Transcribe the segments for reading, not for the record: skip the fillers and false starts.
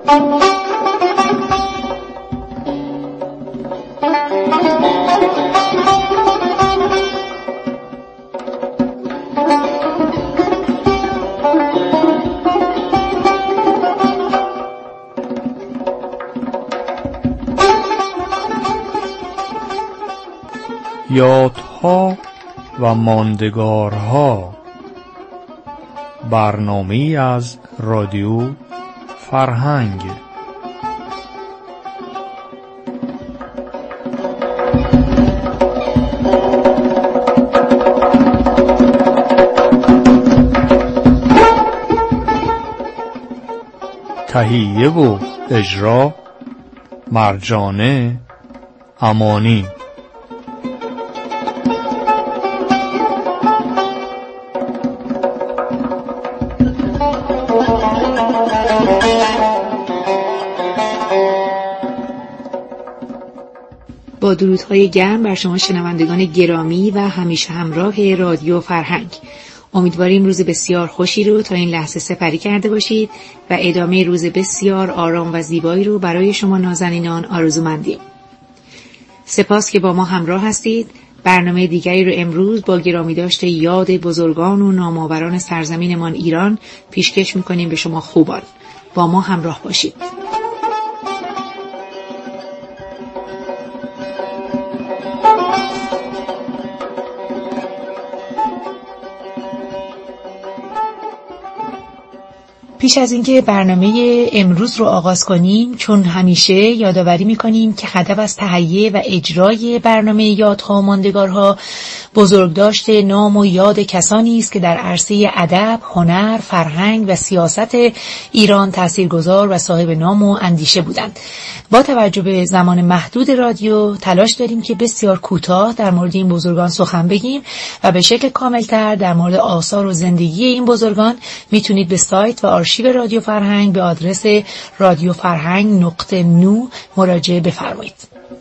یادها و ماندگارها، برنامه‌ای از رادیو فرهنگ. تهیه و اجرا مرجانه امانی. با درودهای گرم بر شما شنوندگان گرامی و همیشه همراه رادیو فرهنگ. امیدواریم روز بسیار خوشی رو تا این لحظه سپری کرده باشید و ادامه روز بسیار آرام و زیبایی رو برای شما نازنینان آرزومندیم. سپاس که با ما همراه هستید. برنامه دیگری رو امروز با گرامی داشته یاد بزرگان و نامآوران سرزمینمان ایران پیشکش می‌کنیم به شما خوبان. با ما همراه باشید. پیش از اینکه برنامه امروز رو آغاز کنیم، چون همیشه یادآوری می‌کنیم که هدف از تهیه و اجرای برنامه یادها و ماندگارها بزرگداشت نام و یاد کسانی است که در عرصه ادب، هنر، فرهنگ و سیاست ایران تاثیرگذار و صاحب نام و اندیشه بودند. با توجه به زمان محدود رادیو تلاش داریم که بسیار کوتاه در مورد این بزرگان سخن بگیم و به شکل کاملتر در مورد آثار و زندگی این بزرگان میتونید به سایت و آرشیو رادیو فرهنگ به آدرس radioffarhang.nu مراجعه بفرمایید.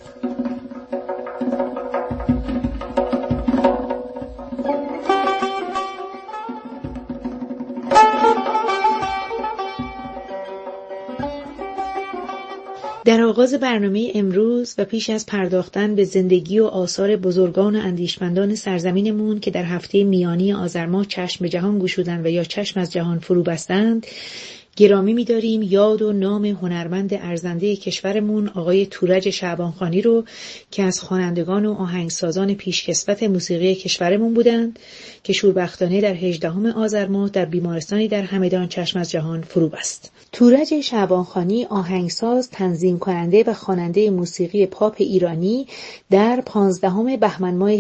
در آغاز برنامه امروز و پیش از پرداختن به زندگی و آثار بزرگان و اندیشمندان سرزمینمون که در هفته میانی آذر ماه چشم به جهان گشودند و یا چشم از جهان فرو بستند، گرامی می‌داریم یاد و نام هنرمند ارزنده کشورمون آقای تورج شعبانخانی رو که از خوانندگان و آهنگسازان پیشکسوت موسیقی کشورمون بودند که شوربختانه در 18 آذر ماه در بیمارستانی در همدان چشم از جهان فرو بست. تورج شعبانخانی آهنگساز، تنظیم کننده و خواننده موسیقی پاپ ایرانی در 15 بهمن ماه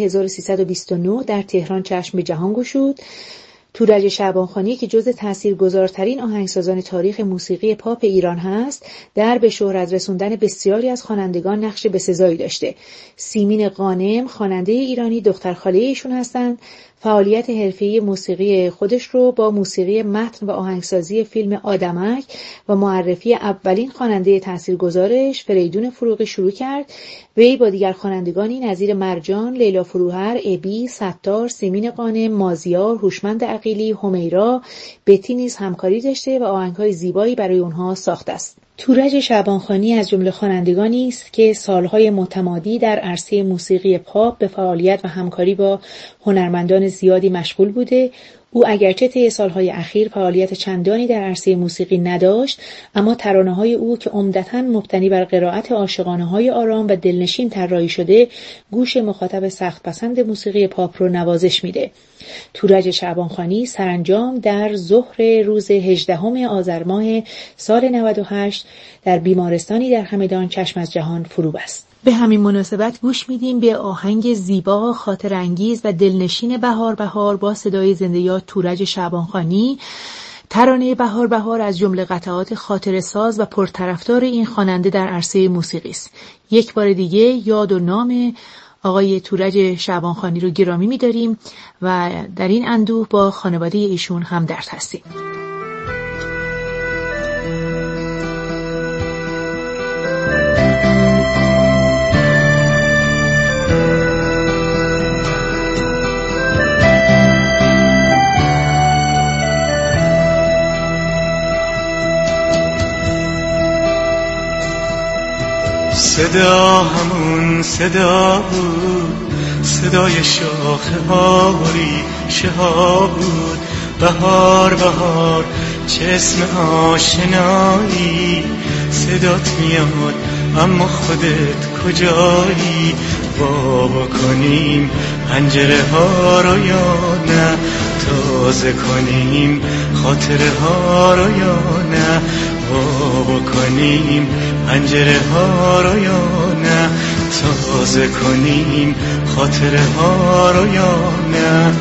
1329 در تهران چشم به جهان گشود. تورج شعبانخانی که جزو تاثیرگذارترین آهنگسازان تاریخ موسیقی پاپ ایران هست، در به شهرت رسوندن بسیاری از خوانندگان نقش بسزایی داشته. سیمین غانم خواننده ایرانی دختر خاله ایشون هستند. فعالیت حرفه‌ای موسیقی خودش رو با موسیقی متن و آهنگسازی فیلم آدمک و معرفی اولین خواننده تاثیرگذارش فریدون فروغی شروع کرد. وی با دیگر خوانندگانی نظیر مرجان، لیلا فروهر، ابی، ستار، سیمین غانم، مازیار، هوشمند عقیلی، همیرا، بتی نیز همکاری داشته و آهنگ‌های زیبایی برای اونها ساخته است. تورج شعبانخانی از جمله خوانندگانی است که سالهای متمادی در عرصه موسیقی پاپ به فعالیت و همکاری با هنرمندان زیادی مشغول بوده. او اگرچه طی سالهای اخیر فعالیت چندانی در عرصه موسیقی نداشت، اما ترانه‌های او که عمدتاً مبتنی بر قرائت عاشقانه‌های آرام و دلنشین طراحی شده، گوش مخاطب سخت پسند موسیقی پاپ رو نوازش میده. تورج شعبانخانی سرانجام در ظهر روز 18 آذر ماه سال 98 در بیمارستانی در همدان چشم از جهان فرو بست. به همین مناسبت گوش میدیم به آهنگ زیبا، خاطر انگیز و دلنشین بهار بهار با صدای زنده یاد تورج شعبانخانی. ترانه بهار بهار از جمله قطعات خاطره ساز و پرطرفدار این خواننده در عرصه موسیقی است. یک بار دیگه یاد و نام آقای تورج شعبانخانی رو گرامی می‌داریم و در این اندوه با خانواده ایشون همدرد هستیم. صدا همون صدا بود، صدای شاخه ها و ریشه ها بود. بهار بهار چه اسم آشنایی، صدات میاد اما خودت کجایی؟ وا بکنیم پنجره ها رو یا نه، تازه کنیم خاطره ها رو یا نه؟ وا بکنیم پنجره ها رو یا نه، تازه کنیم خاطره ها رو یا نه؟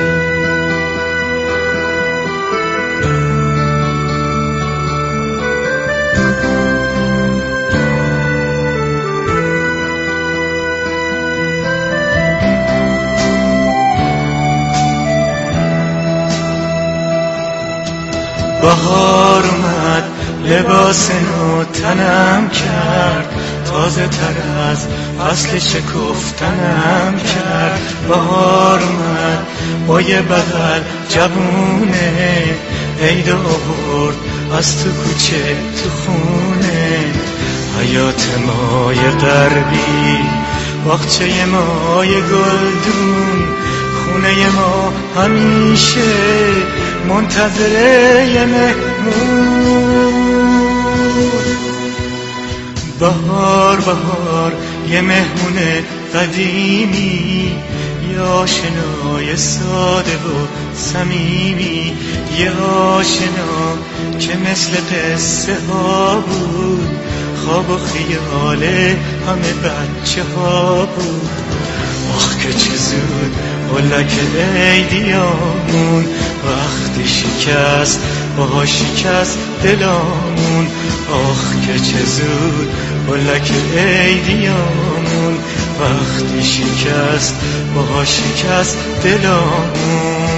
بهار اومد لباس نو تنم کرد، تازه تر از فصل شکفتنم کرد. بهار اومد با یه بغل جوونه، عید آورد از تو کوچه تو خونه. حیات مای غربی، باغچه مای گلدون، خونه ما همیشه منتظر یه مهمون. بهار بهار یه مهمون قدیمی، یه آشنای ساده و صمیمی، یه آشنا که مثل قصه ها بود، خواب و خیال همه بچه ها بود. آخ که چه زود بلک عیدیامون، وقتی شکست باها شکست دلامون. آخ که چه زود بلک عیدیامون، وقتی شکست باها شکست دلامون.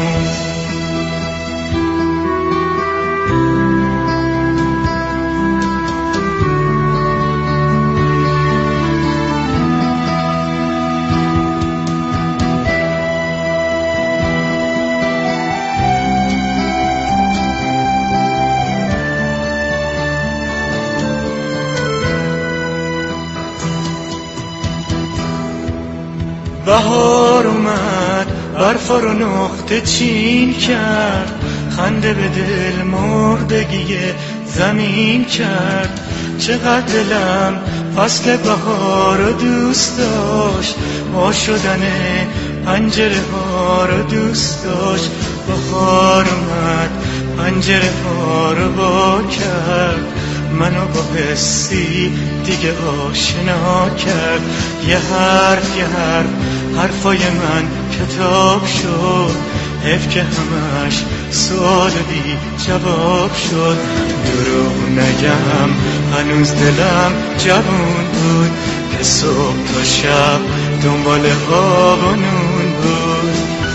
بهار اومد برف رو نقطه چین کرد، خنده به دل مردگی زمین کرد. چقدر دلم فصل بهار رو دوست داشت، وا شدن پنجره ها رو دوست داشت. بهار اومد پنجره ها رو وا کرد، منو با حسی دیگه آشنا کرد. یه حرف حرفای من کتاب شد، حیف که همش سوال بی جواب شد. دروغ نگم هنوز دلم جوون بود، که صبح تا شب دنبال آب و نون بود.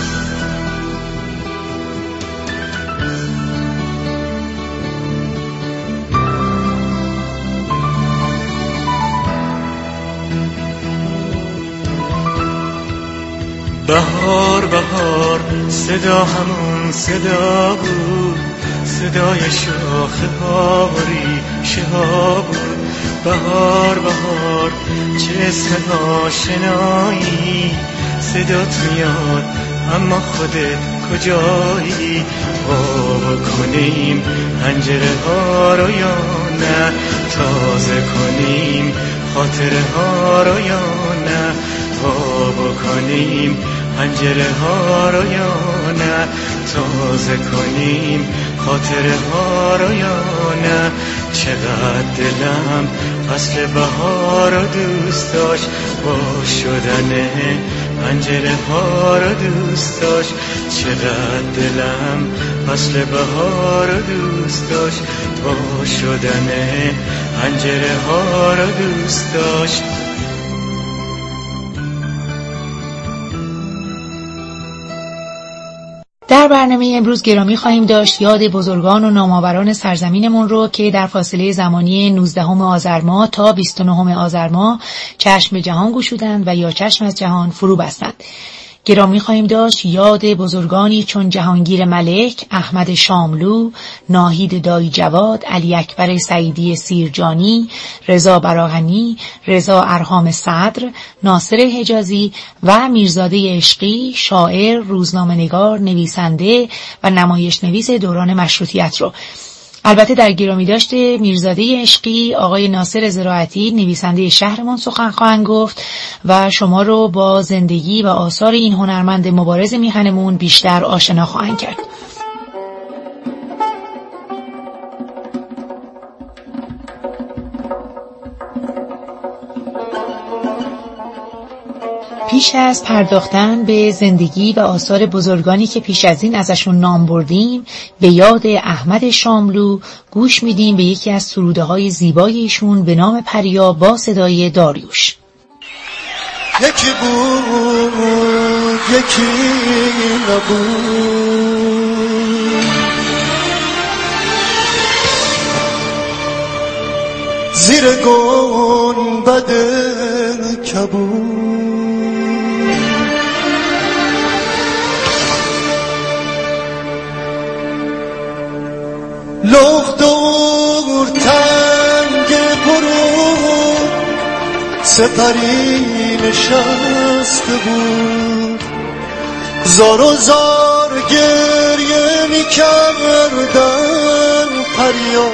بهار بهار صدا همون صدا بود، صدای شاخه ها و ریشه ها بود. بهار بهار چه اسم آشنایی، صدات میاد اما خودت کجایی؟ وا کنیم پنجره ها رو یا نه، تازه کنیم خاطره ها رو یا نه؟ وا کنیم پنجره ها رو یا نه، تازه کنیم خاطره ها رو یا نه؟ چقدر دلم فصل بهار رو دوست داشت، وا شدن پنجره ها رو دوست داشت. چقدر دلم فصل بهار رو دوست داشت، وا شدن پنجره ها رو دوست داشت. در برنامه امروز گرامی خواهیم داشت یاد بزرگان و نامآوران سرزمینمون رو که در فاصله زمانی 19 آذر ماه تا 29 آذر ماه چشم به جهان گشودند و یا چشم از جهان فرو بستند. گرامی خواهیم داشت یاد بزرگانی چون جهانگیر ملک، احمد شاملو، ناهید دایی جواد، علی اکبر سعیدی سیرجانی، رضا براغنی، رضا ارهام صدر، ناصر حجازی و میرزاده عشقی، شاعر، روزنامه‌نگار، نویسنده و نمایش نویس دوران مشروطیت رو. البته در گرامی داشته میرزاده عشقی، آقای ناصر زراعتی، نویسنده شهرمان سخن خواهند گفت و شما رو با زندگی و آثار این هنرمند مبارز میهنمون بیشتر آشنا خواهند کرد. پیش از پرداختن به زندگی و آثار بزرگانی که پیش از این ازشون نام بردیم، به یاد احمد شاملو گوش میدیم به یکی از سروده‌های زیبای ایشون به نام پریا با صدای داریوش. یکی بود یکی نبود، زیر گنبد کبود، لخت دور تنگ برو سپری نشسته بود، زار و زار گریه می کردن پریا،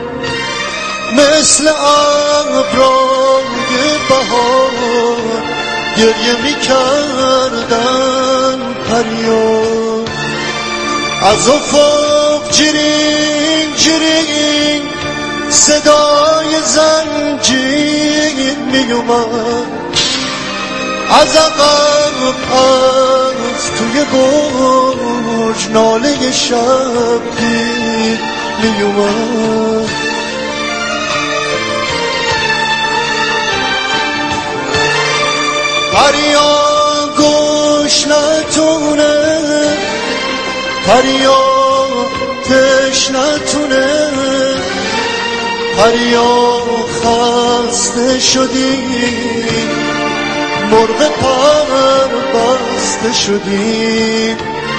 مثل ابرای بهار گریه می کردن پریا، از افق جرین جرین صدای زنجیر می اومد، از عقب از توی گرج ناله شبگیر می اومد، پریا گوش نتونه، پریا تش نتونه، پریا خسته شدی، مرغ پر بسته شدی،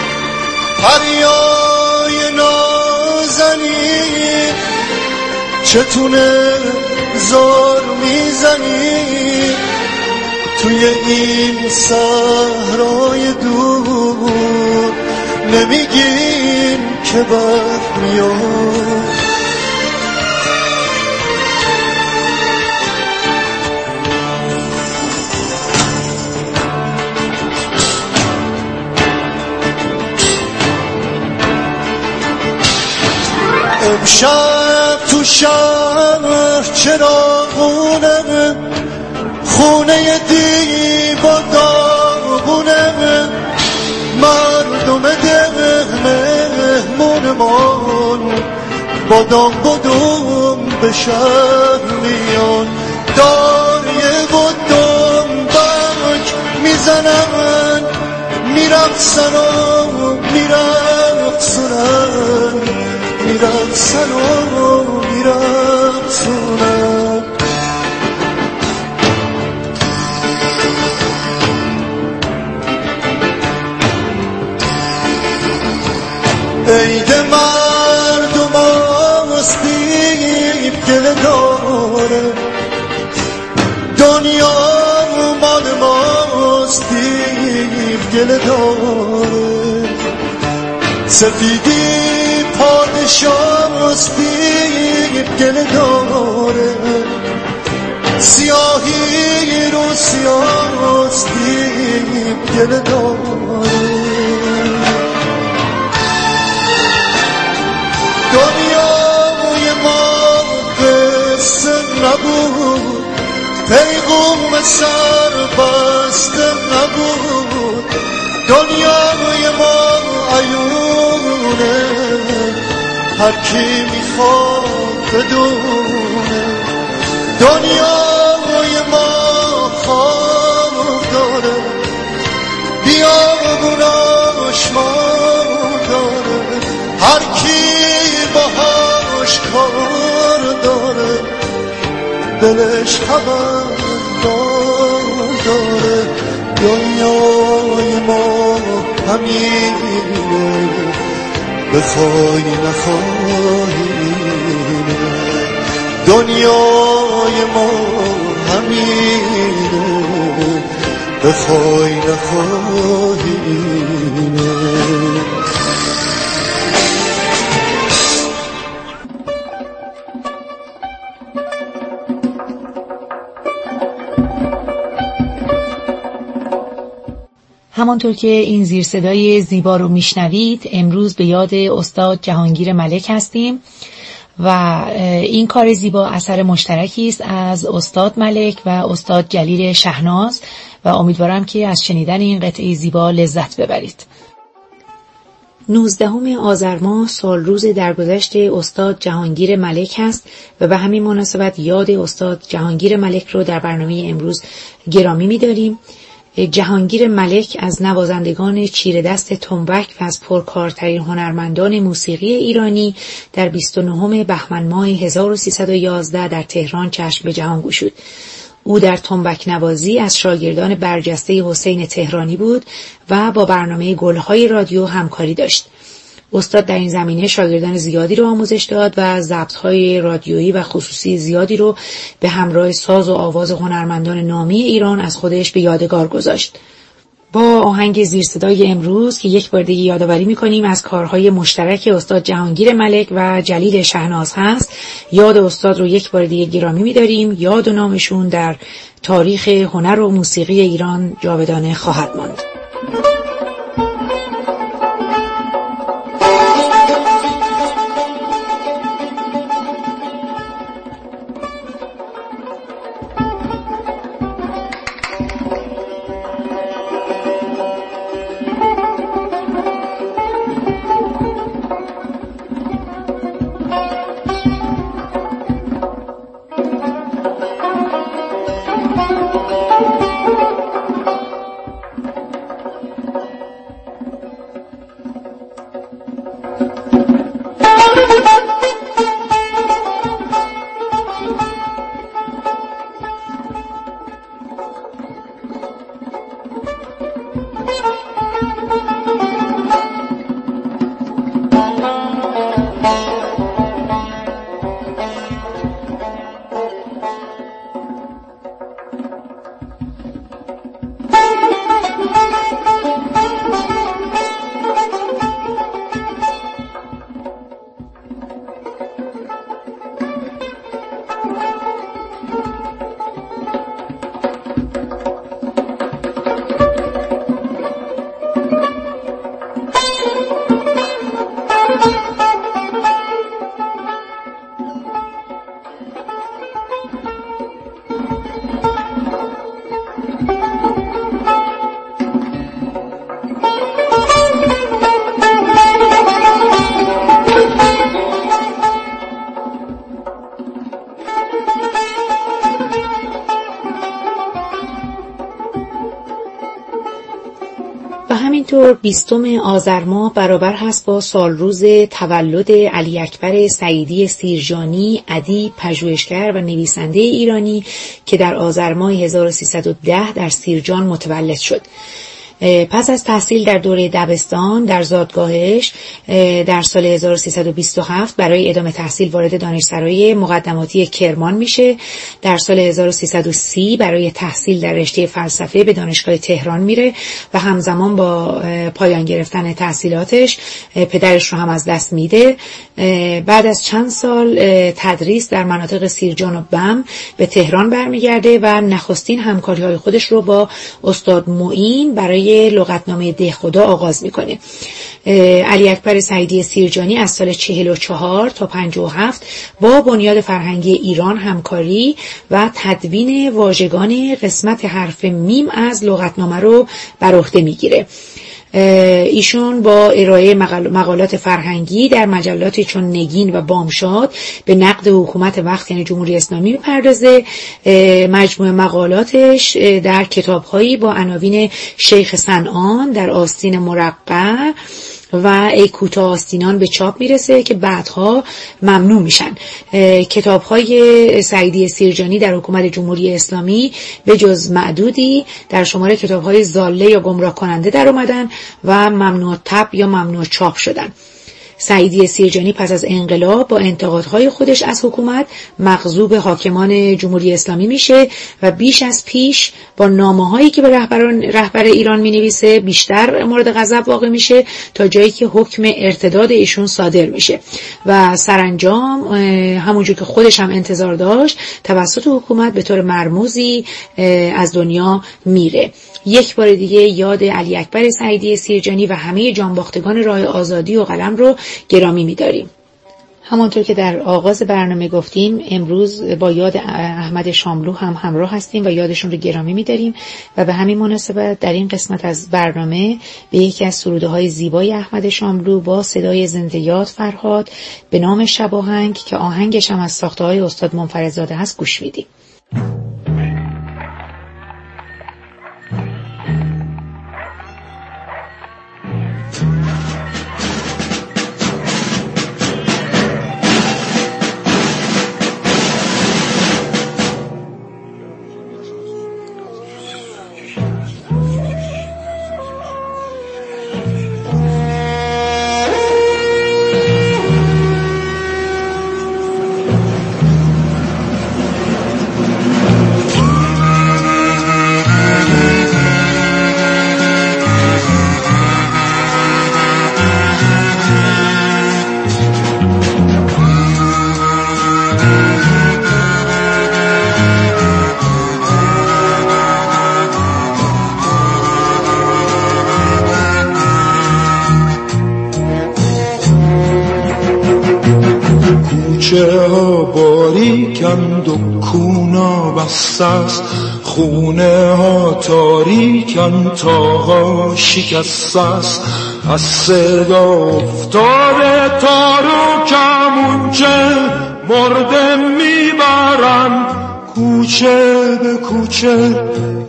پریای نازنی چتونه زار میزنی، توی این صحرای دور نمیگیم که برق میاد، امشب تو شهر چراغونه، خونه دیبا داغونه، مردم ده مهمونمان بادام بادام به شهر میان، داریه و دنبک میزنن، میرقصن و میرقصنن، میرقصن و میرقصنن، عید مردم آستیب گله داره، دنیا مال ماستیب گله داره، سفیدی پادشاستیب گله داره، سیاهی رو سیاستیب گله داره، دنیای ما قصه نبود، پیغام سر بسته نبود، دنیای ما عیونه، هر کی میخواد بدونه، دنیای ما خواب داره، بیابوناش ما داره، هر کی باهاش کار داره، دلش خبردار داره، دنیای ما همینه، بخوای نخوای دنیای ما همینه، بخوای نخوای. همانطور که این زیر صدای زیبا رو میشنوید، امروز به یاد استاد جهانگیر ملک هستیم و این کار زیبا اثر مشترکی است از استاد ملک و استاد جلیل شهناز و امیدوارم که از شنیدن این قطعه زیبا لذت ببرید. 19 آذر ماه سال روز درگذشت استاد جهانگیر ملک است و به همین مناسبت یاد استاد جهانگیر ملک رو در برنامه امروز گرامی می‌داریم. جهانگیر ملک از نوازندگان چیره دست تنبک و از پرکارترین هنرمندان موسیقی ایرانی در 29 بهمن ماه 1311 در تهران چشم به جهان گشود. او در تنبک نوازی از شاگردان برجسته حسین تهرانی بود و با برنامه گلهای رادیو همکاری داشت. استاد در این زمینه شاگردان زیادی رو آموزش داد و ضبط‌های رادیویی و خصوصی زیادی رو به همراه ساز و آواز هنرمندان نامی ایران از خودش به یادگار گذاشت. با آهنگ زیر صدای امروز که یک بار دیگه یادآوری می‌کنیم از کارهای مشترک استاد جهانگیر ملک و جلیل شهناز هست، یاد استاد رو یک بار دیگه گرامی می‌داریم. یاد و نامشون در تاریخ هنر و موسیقی ایران جاودانه خواهد ماند. همینطور 20 آذر ماه برابر هست با سال روز تولد علی اکبر سعیدی سیرجانی، ادیب، پژوهشگر و نویسنده ایرانی که در آذر ماه 1310 در سیرجان متولد شد. پس از تحصیل در دوره دبستان در زادگاهش در سال 1327 برای ادامه تحصیل وارد دانشسرای مقدماتی کرمان میشه. در سال 1330 برای تحصیل در رشته فلسفه به دانشگاه تهران میره و همزمان با پایان گرفتن تحصیلاتش پدرش رو هم از دست میده. بعد از چند سال تدریس در مناطق سیرجان و بم به تهران برمیگرده و نخستین همکاری‌های خودش رو با استاد معین برای لغتنامه دهخدا آغاز میکنه. علی اکبر سعیدی سیرجانی از سال 44 تا 57 با بنیاد فرهنگی ایران همکاری و تدوین واژگان قسمت حرف میم از لغتنامه رو بر عهده میگیره. ایشون با ارائه مقالات فرهنگی در مجلاتی چون نگین و بامشاد به نقد حکومت وقت یعنی جمهوری اسلامی میپردازه. مجموع مقالاتش در کتاب‌هایی با عناوین شیخ صنعان، در آستین مرقع، و ای کوتاه آستینان به چاپ میرسه که بعدها ممنوع میشن. کتاب‌های سعیدی سیرجانی در حکومت جمهوری اسلامی به جز معدودی در شماره کتاب‌های ضاله یا گمراه کننده در اومدن و ممنوع طبع یا ممنوع چاپ شدن. سعیدی سیرجانی پس از انقلاب با انتقادهای خودش از حکومت مغضوب حاکمان جمهوری اسلامی میشه و بیش از پیش با نامه‌هایی که به رهبر ایران مینویسه بیشتر مورد غضب واقع میشه تا جایی که حکم ارتداد ایشون صادر میشه و سرانجام همونجور که خودش هم انتظار داشت توسط حکومت به طور مرموزی از دنیا میره. یک بار دیگه یاد علی اکبر سعیدی سیرجانی و همه جانباختگان راه آزادی و قلم رو گرامی می‌داریم. همانطور که در آغاز برنامه گفتیم امروز با یاد احمد شاملو هم همراه هستیم و یادشون رو گرامی می‌داریم و به همین مناسبت در این قسمت از برنامه به یکی از سروده‌های زیبای احمد شاملو با صدای زنده یاد فرهاد به نام شباهنگ که آهنگش هم از ساخته‌های استاد منفردزاده هست گوش میدیم. کوچه ها باریکند و کونا بسته است، خونه ها تاریکند، تاقا شکسته است. از صدا افتاده تارو کمونچه مرده میبرن کوچه به کوچه.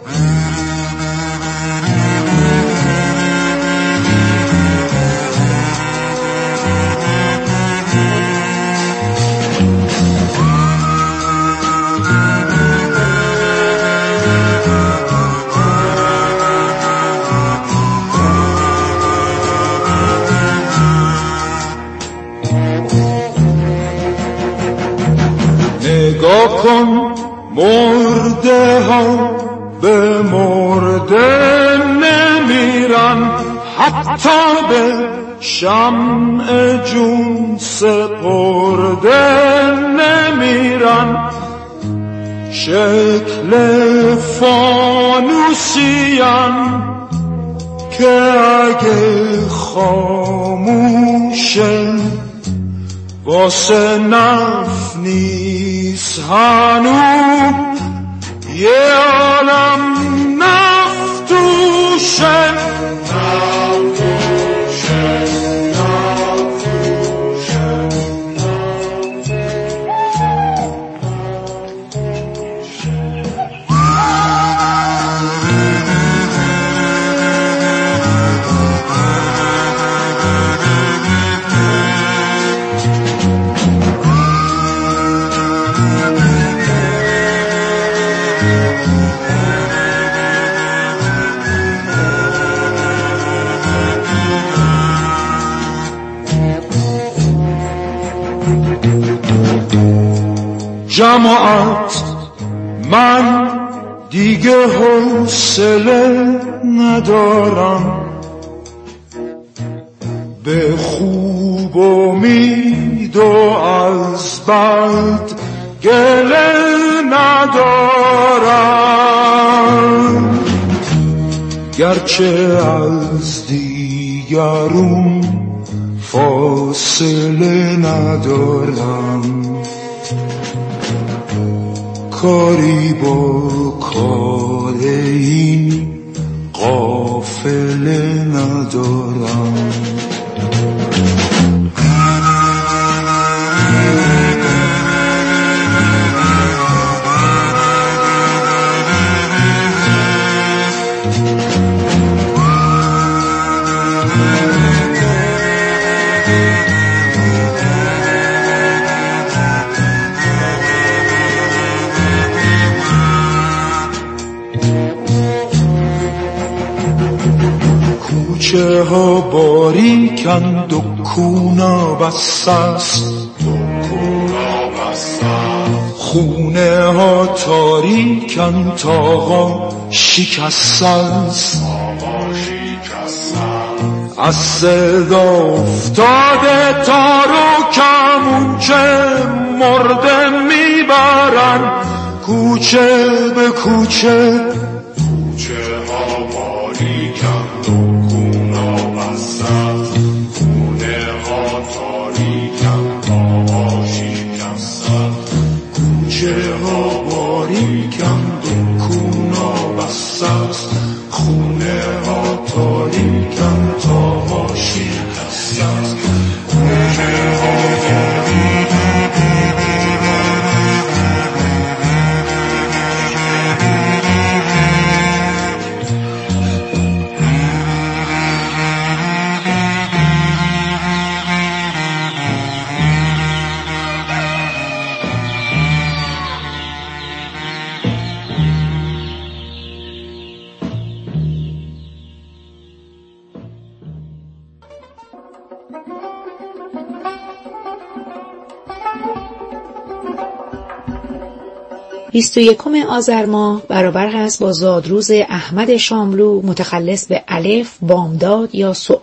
نگاه کن مرده ها به مرده نمیرن، حتی به شمع جون سپرده نمیرن. شکل فانوسیان که اگه خاموشه واسه نف نیست هنو یه عالم نفت توشه. جماعت من دیگه حوصله ندارم، به خوب امید و از بد گله ندارم. گرچه از دیگرون فاصله ندارم، کاری با کار این قافله ندارم. کوچه ها باریکند و کونا بسته است، خونه ها تاریکند تاقا شکسته است. از صدا افتاده تار و کمونچه مرده میبرن کوچه به کوچه. کوچه ها باریکند و کونا بسته است، خونه ها تاریکند تاقا شکسته است. کوچه ها باریکند و کونا بسته است، خونه ها تاریکند تاقا شکسته است. بیست و یکم آذر ماه برابر هست با زادروز احمد شاملو متخلص به الف، بامداد یا صبح.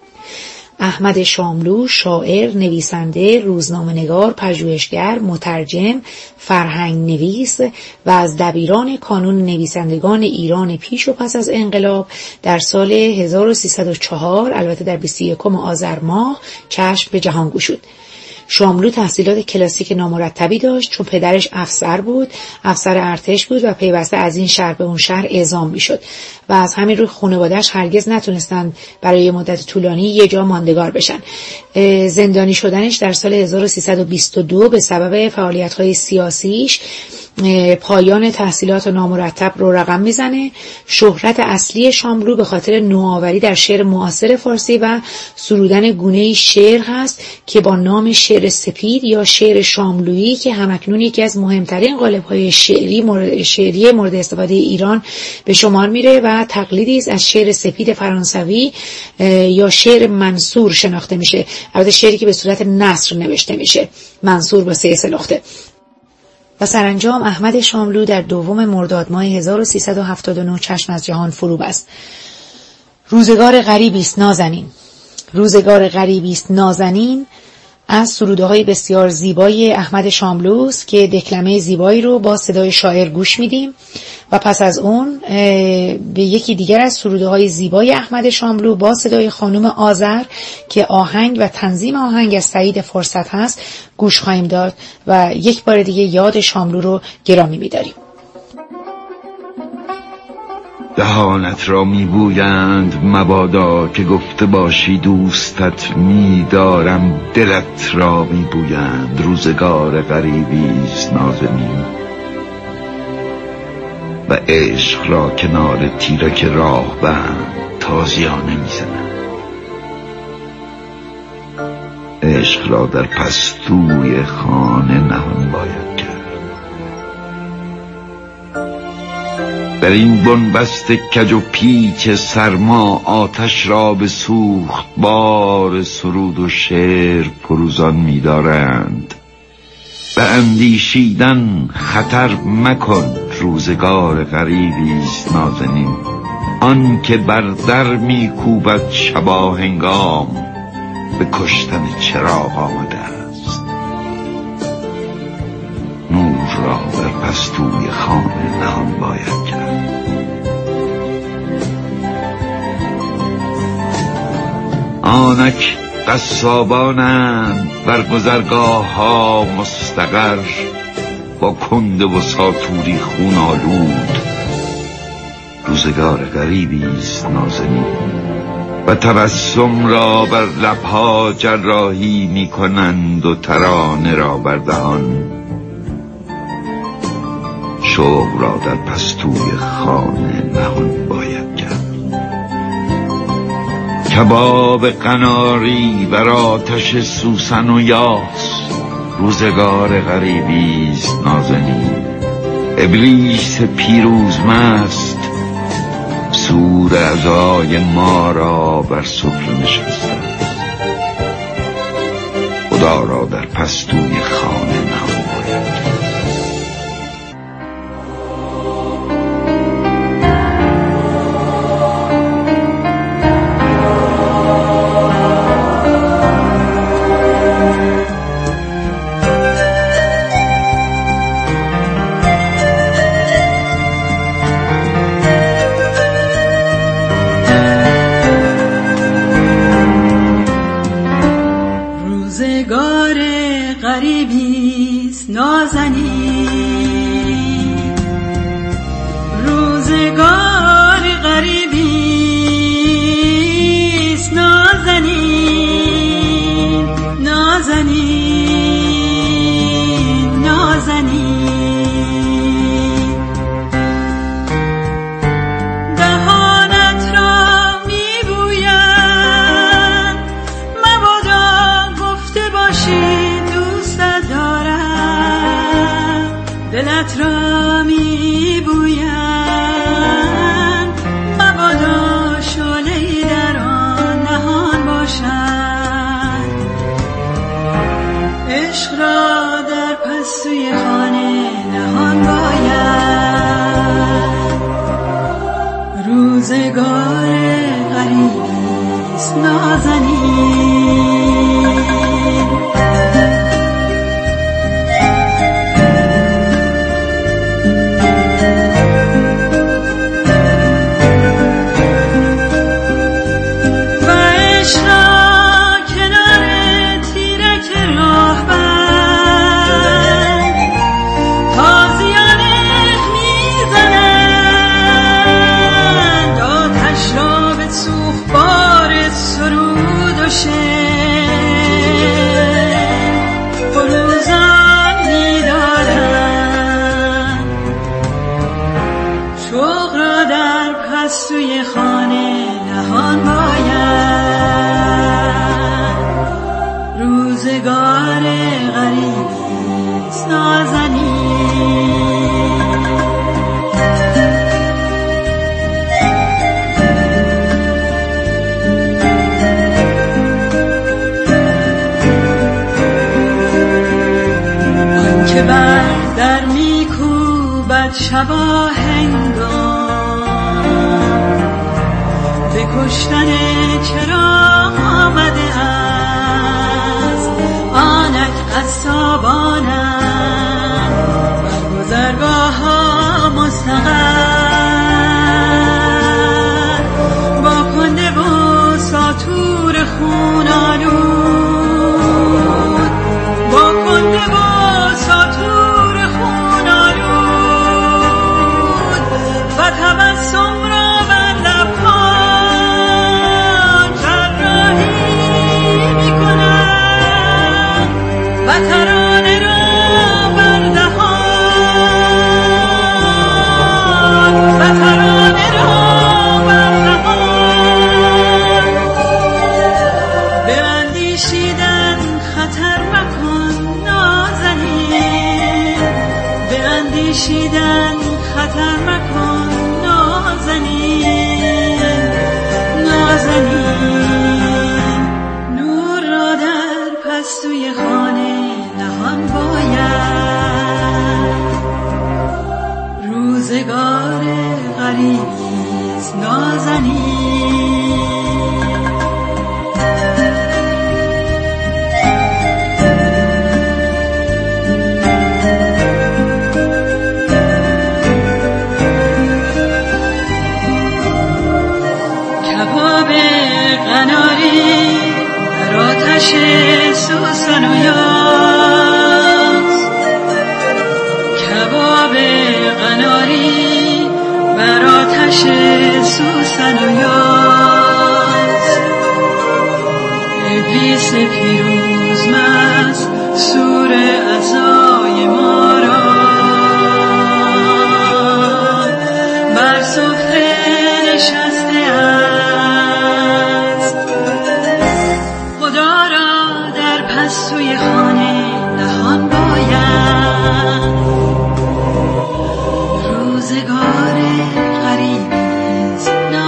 احمد شاملو شاعر، نویسنده، روزنامه‌نگار، پژوهشگر، مترجم، فرهنگ نویس و از دبیران کانون نویسندگان ایران پیش و پس از انقلاب در سال 1304 البته در 21 آذر ماه چشم به جهان گشود. شاملو تحصیلات کلاسیک نامرتبی داشت چون پدرش افسر بود، افسر ارتش بود و پیوسته از این شهر به اون شهر اعزام میشد و از همین روی خانواده‌اش هرگز نتونستند برای مدت طولانی یه جا ماندگار بشن. زندانی شدنش در سال 1322 به سبب فعالیت‌های سیاسیش پایان تحصیلات نامرتب رو رقم میزنه. شهرت اصلی شاملو به خاطر نوآوری در شعر معاصر فارسی و سرودن گونه‌ای شعر هست که با نام شعر سپید یا شعر شاملویی که همکنون یکی از مهمترین قالب‌های شعری مورد استفاده ایران به شمار میره و تقلیدی از شعر سپید فرانسوی یا شعر منصور شناخته میشه. البته شعری که به صورت نثر نوشته میشه، منصور با 3 نقطه. و سرانجام احمد شاملو در 2 مرداد ماه 1379 چشم از جهان فرو بست. روزگار غریبی است نازنین. روزگار غریبی است نازنین از سروده‌های بسیار زیبای احمد شاملوست که دکلمه زیبایی رو با صدای شاعر گوش میدیم و پس از اون به یکی دیگر از سروده‌های زیبای احمد شاملو با صدای خانم آذر که آهنگ و تنظیم آهنگ از سعید فرصت هست گوش خواهیم داد و یک بار دیگه یاد شاملو رو گرامی می‌داریم. دهانت را میبویند مبادا که گفته باشی دوستت میدارم، دلت را میبویند روزگار غریبیست نازنین، و عشق را کنار تیرک راه بند تازیانه میزنند. عشق را در پستوی خانه نهان باید کرد. در این بنبست کج و پیچ سرما آتش را به سوخت بار سرود و شعر فروزان می‌دارند. به اندیشیدن خطر مکن روزگار غریبیست نازنین، آن که بر در میکوبد شباهنگام به کشتن چراغ آمده است. نور را در پستوی خانه نهان باید کرد. آنک قصابانند بر گذرگاه ها مستقر، با کنده و ساتوری خون آلود. روزگار غریبیست نازنین، و تبسم را بر لبها جراحی می کنند و ترانه را بر دهان. شوق را در پستوی خانه نهان باید کرد. کباب قناری بر آتش سوسن و یاس، روزگار غریبیست نازنین. ابلیس پیروزمست سور عزای ما را بر سفره نشسته است. خدا را در پستوی خانه نهان باید. دلت را می بویم مبادا شعله‌ای در آن نهان باشد. عشق را در پستوی خانه نهان باید. روزگار غریبیست نازنین. پستوی خانه نهان باید. روزگار غریبیست نازنین. آنکه بر در میکوبد شبا هنگام به کشتن چرا آمده است. آنک قصابانند بر گذرگاه ها مستقر با کنده و ساطور خون آلود، با کنده و ساطور خون آلود و تبسم را بر لبان جراحی میکنند و ترانه را بر دهان و ترانه را بر دهان. به اندیشیدن خطر مکن نازنین، به اندیشیدن خطر مکن نازنین. نازنین نور را در پستوی خانه نهان باید. روزگار غریبیست نازنین. کباب قناری در آتش سوسن و یاس، کباب قناری بر آتش سوسن و یاس. ابلیس پیروزمست سور عزای ما را بر سفره نشسته است. خدا را در پستوی خانه نهان باید. روزگار غریبیست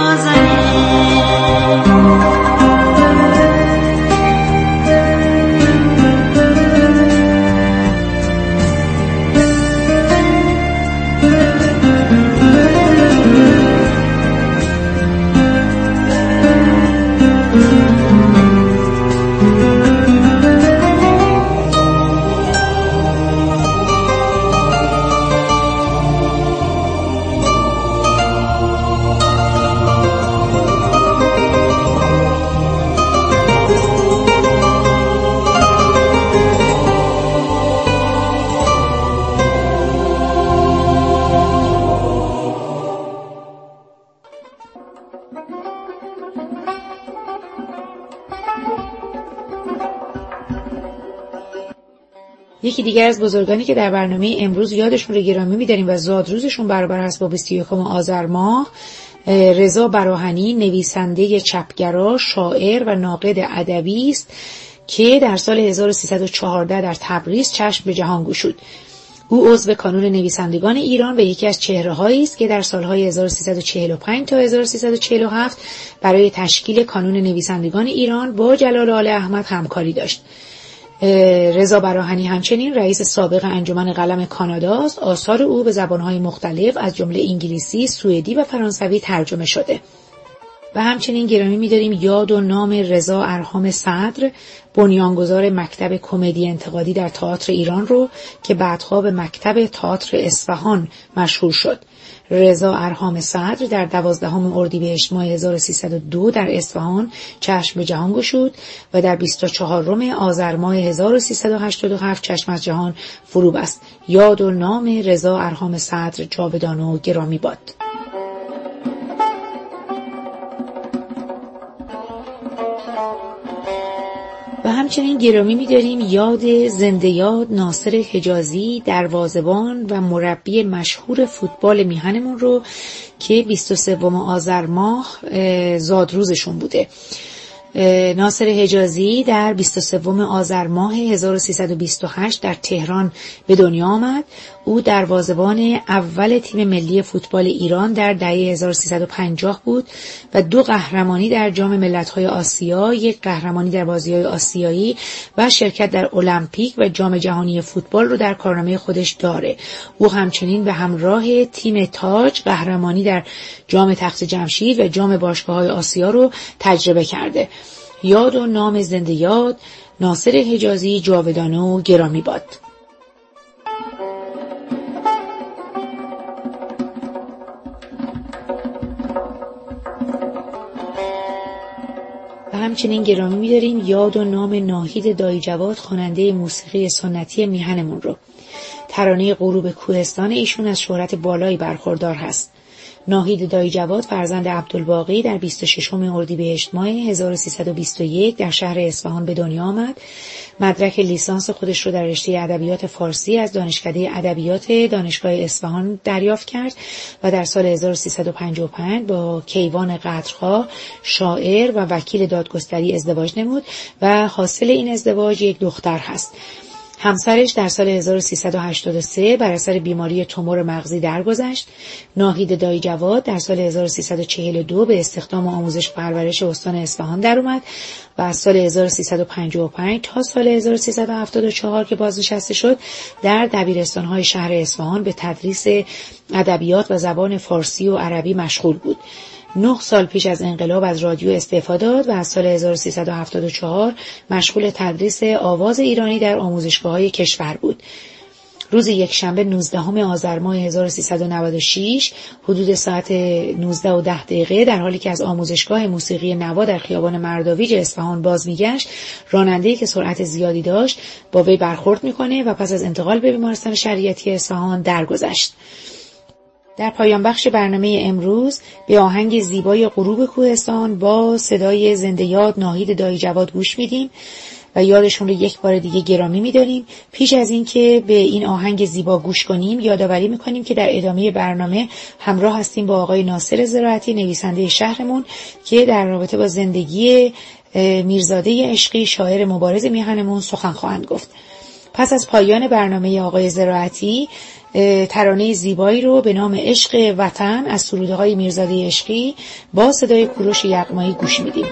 یکی دیگر از بزرگانی که در برنامه امروز یادشون رو گرامی می‌داریم و زادروزشون برابر هست با 21 آذر ماه، رضا براهنی، نویسنده چپگرا، شاعر و ناقد ادبی است که در سال 1314 در تبریز چشم به جهان گشود. او عضو کانون نویسندگان ایران و یکی از چهره‌هایی است که در سالهای 1345 تا 1347 برای تشکیل کانون نویسندگان ایران با جلال آل احمد همکاری داشت. رضا براهنی همچنین رئیس سابق انجمن قلم کانادا است. آثار او به زبان‌های مختلف از جمله انگلیسی، سوئدی و فرانسوی ترجمه شده. و همچنین گرامی می‌داریم یاد و نام رضا ارهام صدر، بنیانگذار مکتب کمدی انتقادی در تئاتر ایران رو که بعدها به مکتب تئاتر اصفهان مشهور شد. رضا ارهام صدر در 12 اردیبهشت ماه 1302 در اصفهان چشم به جهان گشود و در 24 آذر ماه 1387 چشم از جهان فرو بست. یاد و نام رضا ارهام صدر جاودانه و گرامی باد. و همچنین گرامی می‌داریم یاد زنده یاد ناصر حجازی، دروازه‌بان و مربی مشهور فوتبال میهنمون رو که 23 آذر ماه زادروزشون بوده. ناصر حجازی در 23 آذر ماه 1328 در تهران به دنیا آمد. او دروازه‌بان اول تیم ملی فوتبال ایران در دهه 1350 بود و 2 قهرمانی در جام ملت‌های آسیا، 1 قهرمانی در بازی‌های آسیایی و شرکت در المپیک و جام جهانی فوتبال رو در کارنامه خودش داره. او همچنین به همراه تیم تاج قهرمانی در جام تخت جمشید و جام باشگاه‌های آسیا رو تجربه کرده. یاد و نام زنده یاد ناصر حجازی جاودانه و گرامی باد. و همچنین گرامی می‌داریم یاد و نام ناهید دایجواد، خواننده موسیقی سنتی میهنمون رو. ترانه غروب کوهستان ایشون از شهرت بالایی برخوردار هست. ناهید دایجواد فرزند عبدالباقی در 26 اردیبهشت ماه 1321 در شهر اصفهان به دنیا آمد. مدرک لیسانس خودش رو در رشته ادبیات فارسی از دانشکده ادبیات دانشگاه اصفهان دریافت کرد و در سال 1355 با کیوان قدرخواه شاعر و وکیل دادگستری ازدواج نمود و حاصل این ازدواج یک دختر هست. همسرش در سال 1383 بر اثر بیماری تومور مغزی درگذشت. ناهید دایجواد در سال 1342 به استخدام آموزش پرورش استان اصفهان در اومد و از سال 1355 تا سال 1374 که بازنشسته شد در دبیرستان‌های شهر اصفهان به تدریس ادبیات و زبان فارسی و عربی مشغول بود. 9 سال پیش از انقلاب از رادیو استعفا داد و از سال 1374 مشغول تدریس آواز ایرانی در آموزشگاه‌های کشور بود. روز یکشنبه 19 آذر ماه 1396 حدود ساعت 19:10 در حالی که از آموزشگاه موسیقی نوا در خیابان مرداویج اصفهان باز میگشت، راننده‌ای که سرعت زیادی داشت با وی برخورد میکنه و پس از انتقال به بیمارستان شریعتی اصفهان درگذشت. در پایان بخش برنامه امروز به آهنگ زیبای غروب کوهستان با صدای زنده یاد ناهید دایجواد گوش میدیم و یادشون رو یک بار دیگه گرامی می‌داریم. پیش از این که به این آهنگ زیبا گوش کنیم یادآوری می‌کنیم که در ادامه برنامه همراه هستیم با آقای ناصر زراعتی، نویسنده شهرمون، که در رابطه با زندگی میرزاده عشقی شاعر مبارز میهنمون سخن خواهند گفت. پس از پایان برنامه آقای زراعتی ترانه زیبایی رو به نام عشق وطن از سروده‌های میرزاده عشقی با صدای کوروش یغمایی گوش میدیم.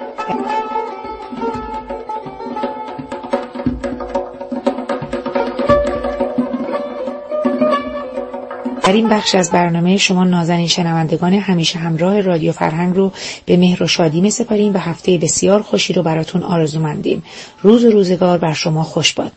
در این بخش از برنامه شما نازنین شنوندگان همیشه همراه رادیو فرهنگ رو به مهر و شادی می‌سپاریم و هفته بسیار خوشی رو براتون آرزومندیم. روز و روزگار بر شما خوش باد.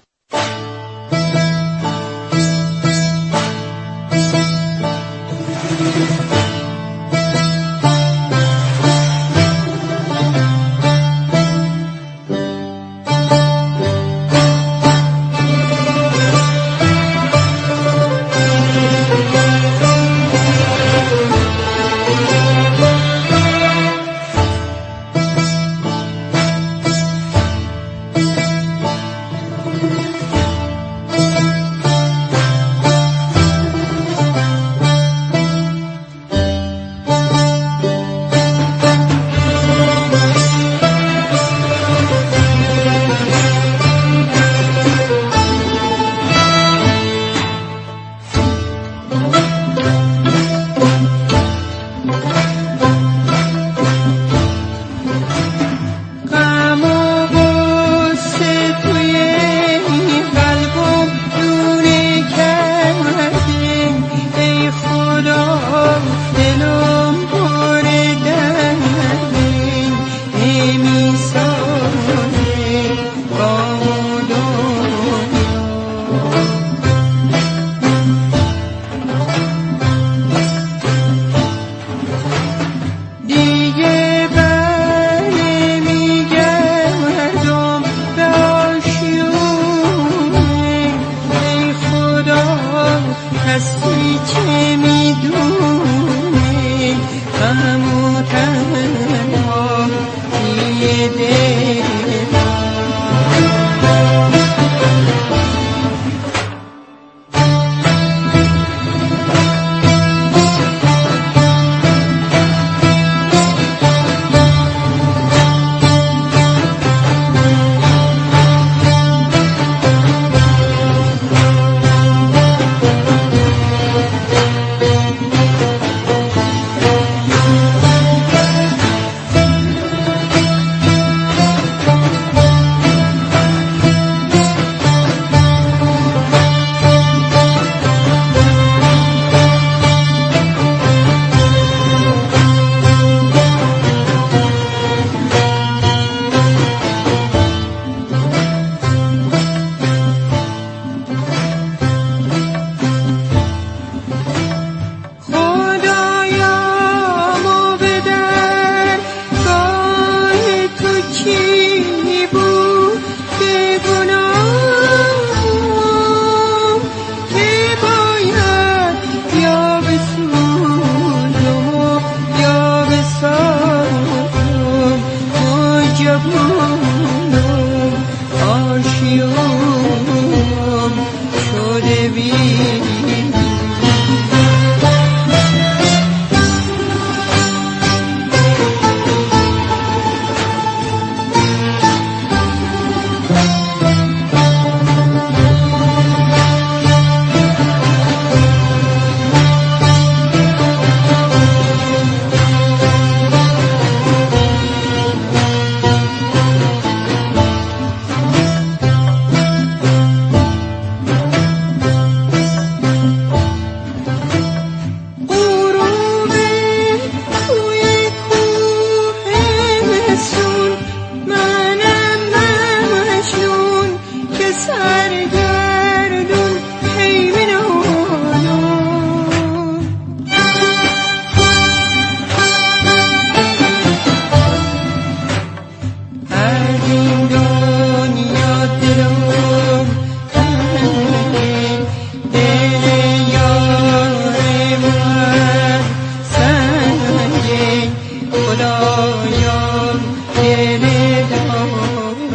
خدایان دل دارم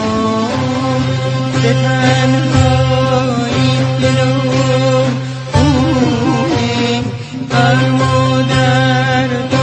ز تنهایی دلم بر مادر